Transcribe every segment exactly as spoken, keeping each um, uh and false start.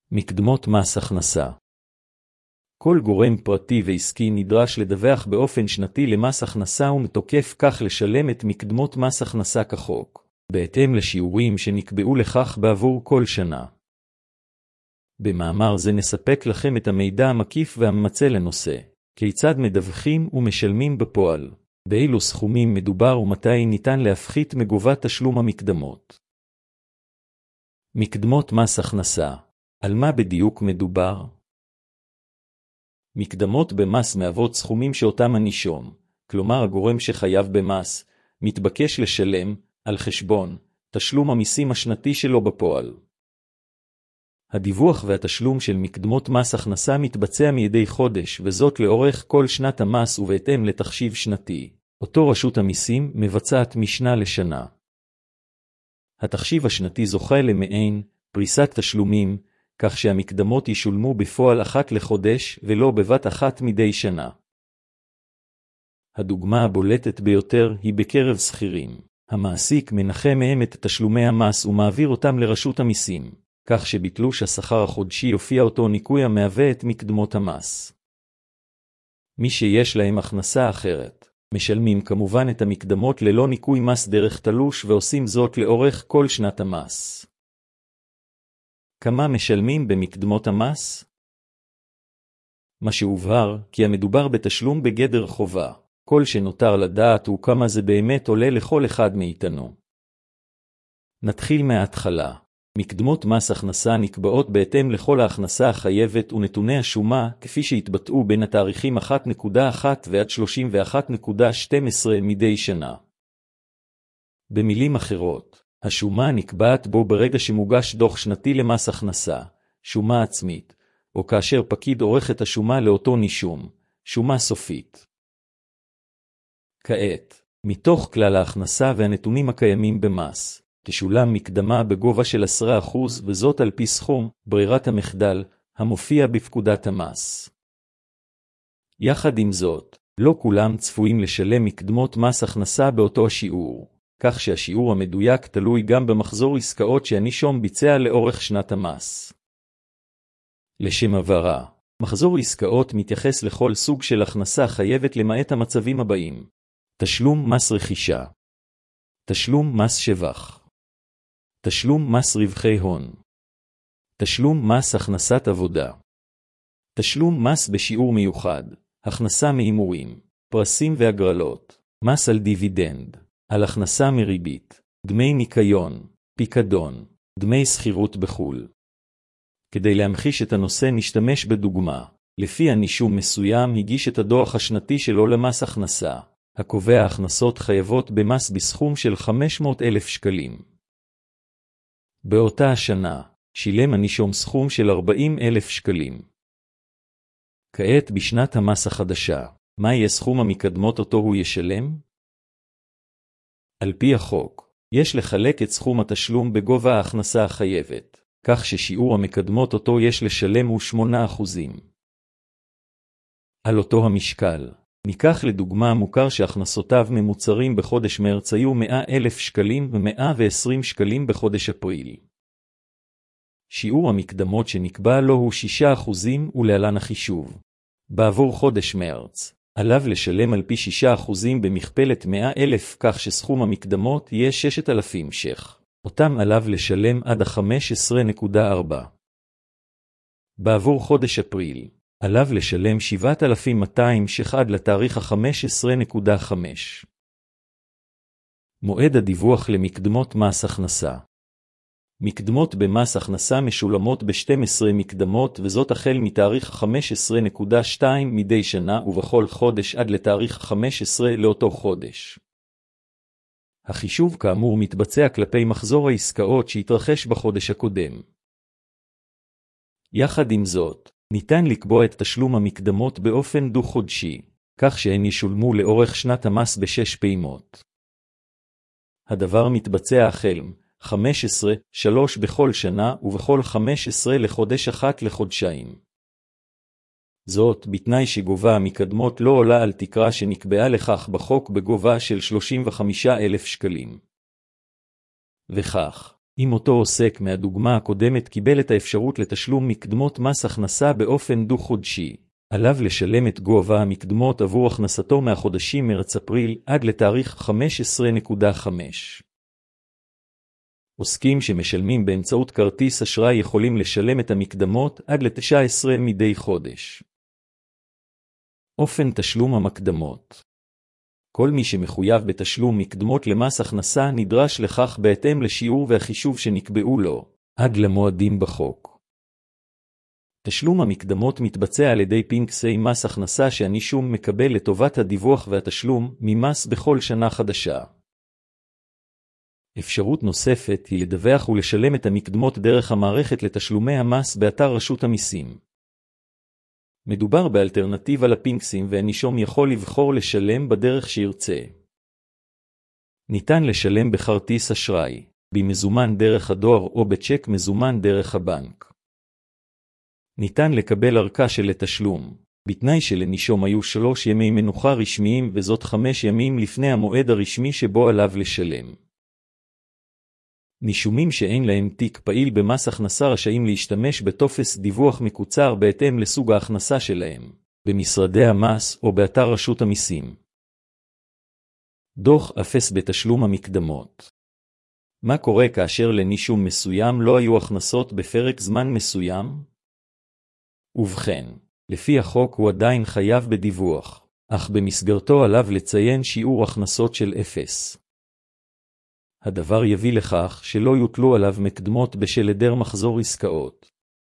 מקדמות מס הכנסה. כל גורם פרטי ועסקי נדרש לדווח באופן שנתי למס הכנסה ומתוקף כך לשלם את מקדמות מס הכנסה כחוק, בהתאם לשיעורים שנקבעו לכך בעבור כל שנה. במאמר זה נספק לכם את המידע המקיף והממצה לנושא, כיצד מדווחים ומשלמים בפועל, באילו סכומים מדובר ומתי ניתן להפחית מגובת תשלום המקדמות. מקדמות מס הכנסה, על מה בדיוק מדובר? מקדמות במס מהוות סכומים שאותם הנישום, כלומר הגורם שחייב במס, מתבקש לשלם, על חשבון, תשלום המיסים השנתי שלו בפועל. הדיווח והתשלום של מקדמות מס הכנסה מתבצע מידי חודש, וזאת לאורך כל שנת המס ובהתאם לתחשיב שנתי, אותו רשות המיסים מבצעת משנה לשנה. התחשיב השנתי זוכה למעין פריסת תשלומים, כך שהמקדמות ישולמו בפועל אחת לחודש ולא בבת אחת מדי שנה. הדוגמה הבולטת ביותר היא בקרב שכירים. המעסיק מנחה מהם את תשלומי המס ומעביר אותם לרשות המיסים, כך שבתלוש השכר החודשי יופיע אותו ניכוי המהווה את מקדמות המס. מי שיש להם הכנסה אחרת, משלמים כמובן את המקדמות ללא ניכוי מס דרך תלוש ועושים זאת לאורך כל שנת המס. כמה משלמים במקדמות המס? מה שהובהר, כי המדובר בתשלום בגדר חובה. כל שנותר לדעת הוא כמה זה באמת עולה לכל אחד מאיתנו. נתחיל מההתחלה. מקדמות מס הכנסה נקבעות בהתאם לכל ההכנסה החייבת ונתוני השומה, כפי שהתבטאו בין התאריכים אחת נקודה אחת ועד שלושים ואחת נקודה שתים עשרה מדי שנה. במילים אחרות, השומה נקבעת בו ברגע שמוגש דוח שנתי למס הכנסה, שומה עצמית, או כאשר פקיד עורך את השומה לאותו נישום, שומה סופית. כעת, מתוך כלל ההכנסה והנתונים הקיימים במס, תשולם מקדמה בגובה של עשרה אחוז וזאת על פי סכום, ברירת המחדל, המופיע בפקודת המס. יחד עם זאת, לא כולם צפויים לשלם מקדמות מס הכנסה באותו השיעור. כך שהשיעור המדויק תלוי גם במחזור עסקאות שהנישום ביצע לאורך שנת המס. לשם הבהרה, מחזור עסקאות מתייחס לכל סוג של הכנסה חייבת למעט המצבים הבאים: תשלום מס רכישה, תשלום מס שבח, תשלום מס רווחי הון, תשלום מס הכנסת עבודה, תשלום מס בשיעור מיוחד, הכנסה מהימורים, פרסים והגרלות, מס על דיבידנד, על הכנסה מריבית, דמי ניקיון, פיקדון, דמי שכירות בחול. כדי להמחיש את הנושא נשתמש בדוגמה, לפי הנישום מסוים הגיש את הדוח השנתי שלו למס הכנסה, הקובע הכנסות חייבות במס בסכום של חמש מאות אלף שקלים. באותה השנה, שילם הנישום סכום של ארבעים אלף שקלים. כעת בשנת המס החדשה, מה יהיה סכום המקדמות אותו הוא ישלם? על פי החוק, יש לחלק את סכום התשלום בגובה ההכנסה החייבת, כך ששיעור המקדמות אותו יש לשלם הוא שמונה אחוזים. על אותו המשקל, ניקח לדוגמה מוכר שהכנסותיו ממוצרים בחודש מרץ היו מאה אלף שקלים ו-מאה ועשרים שקלים בחודש אפריל. שיעור המקדמות שנקבע לו הוא שישה אחוזים ולהלן החישוב. בעבור חודש מרץ, עליו לשלם על פי שישה אחוזים במכפלת מאה אלף, כך שסכום המקדמות יהיה ששת אלפים ש"ח. אותם עליו לשלם עד ה-חמש עשרה נקודה ארבע. בעבור חודש אפריל, עליו לשלם שבעת אלפים מאתיים ש"ח עד לתאריך ה-חמש עשרה נקודה חמש. מועד הדיווח למקדמות מס הכנסה. מקדמות במס הכנסה משולמות ב-שתים עשרה מקדמות וזאת החל מתאריך חמש עשרה נקודה שתיים מדי שנה ובכל חודש עד לתאריך חמש עשרה לאותו חודש. החישוב כאמור מתבצע כלפי מחזור העסקאות שהתרחש בחודש הקודם. יחד עם זאת, ניתן לקבוע את תשלום המקדמות באופן דו-חודשי, כך שהן ישולמו לאורך שנת המס בשש פעימות. הדבר מתבצע החל חמש עשרה, שלוש בכל שנה ובכל חמש עשרה לחודש אחת לחודשיים. זאת בתנאי שגובה המקדמות לא עולה על תקרה שנקבעה לכך בחוק בגובה של שלושים וחמישה אלף שקלים. וכך, אם אותו עוסק מהדוגמה הקודמת קיבל את האפשרות לתשלום מקדמות מס הכנסה באופן דו-חודשי, עליו לשלם את גובה המקדמות עבור הכנסתו מהחודשים מרץ-אפריל עד לתאריך חמש עשרה נקודה חמש. עוסקים שמשלמים באמצעות כרטיס אשראי יכולים לשלם את המקדמות עד ל-תשע עשרה מדי חודש. אופן תשלום המקדמות. כל מי שמחויב בתשלום מקדמות למס הכנסה נדרש לכך בהתאם לשיעור והחישוב שנקבעו לו, עד למועדים בחוק. תשלום המקדמות מתבצע על ידי פנקסי מס הכנסה שהנישום מקבל לטובת הדיווח והתשלום ממס בכל שנה חדשה. אפשרות נוספת היא לדווח ולשלם את המקדמות דרך המערכת לתשלומי המס באתר רשות המיסים. מדובר באלטרנטיבה לפנקסים והנישום יכול לבחור לשלם בדרך שירצה. ניתן לשלם בכרטיס אשראי, במזומן דרך הדואר או בצ'ק מזומן דרך הבנק. ניתן לקבל ארכה של לתשלום, בתנאי שלנישום היו שלוש ימי מנוחה רשמיים וזאת חמש ימים לפני המועד הרשמי שבו עליו לשלם. נישומים שאין להם תיק פעיל במס הכנסה רשאים להשתמש בטופס דיווח מקוצר בהתאם לסוג ההכנסה שלהם, במשרדי המס או באתר רשות המיסים. דוח אפס בתשלום המקדמות. מה קורה כאשר לנישום מסוים לא היו הכנסות בפרק זמן מסוים? ובכן, לפי החוק הוא עדיין חייב בדיווח, אך במסגרתו עליו לציין שיעור הכנסות של אפס. הדבר יביא לכך שלא יוטלו עליו מקדמות בשל היעדר מחזור עסקאות.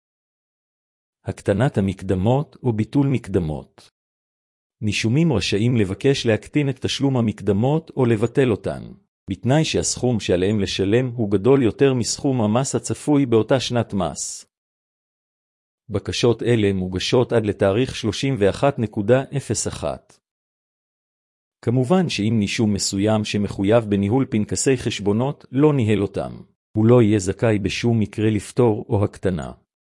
הקטנת המקדמות או ביטול מקדמות. נישומים רשאים לבקש להקטין את תשלום המקדמות או לבטל אותן, בתנאי שהסכום שעליהם לשלם הוא גדול יותר מסכום המס הצפוי באותה שנת מס. בקשות אלה מוגשות עד לתאריך שלושים ואחת אפס אחת. כמובן שאם נישום מסוים שמחויב בניהול פנקסי חשבונות לא ניהל אותם, הוא לא יהיה זכאי בשום מקרה לפטור או הקטנה.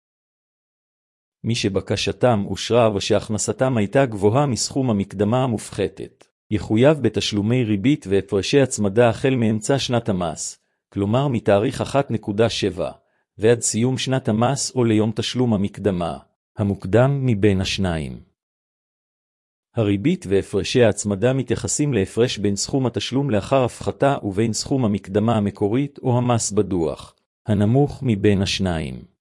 מי שבקשתם אושרה ושהכנסתם הייתה גבוהה מסכום המקדמה המופחתת, יחויב בתשלומי ריבית והפרשי הצמדה החל מאמצע שנת המס, כלומר מתאריך אחת נקודה שבע, ועד סיום שנת המס או ליום תשלום המקדמה, המוקדם מבין השניים. הריבית והפרשי ההצמדה מתייחסים להפרש בין סכום התשלום לאחר הפחתה ובין סכום המקדמה המקורית או המס בדוח, הנמוך מבין השניים.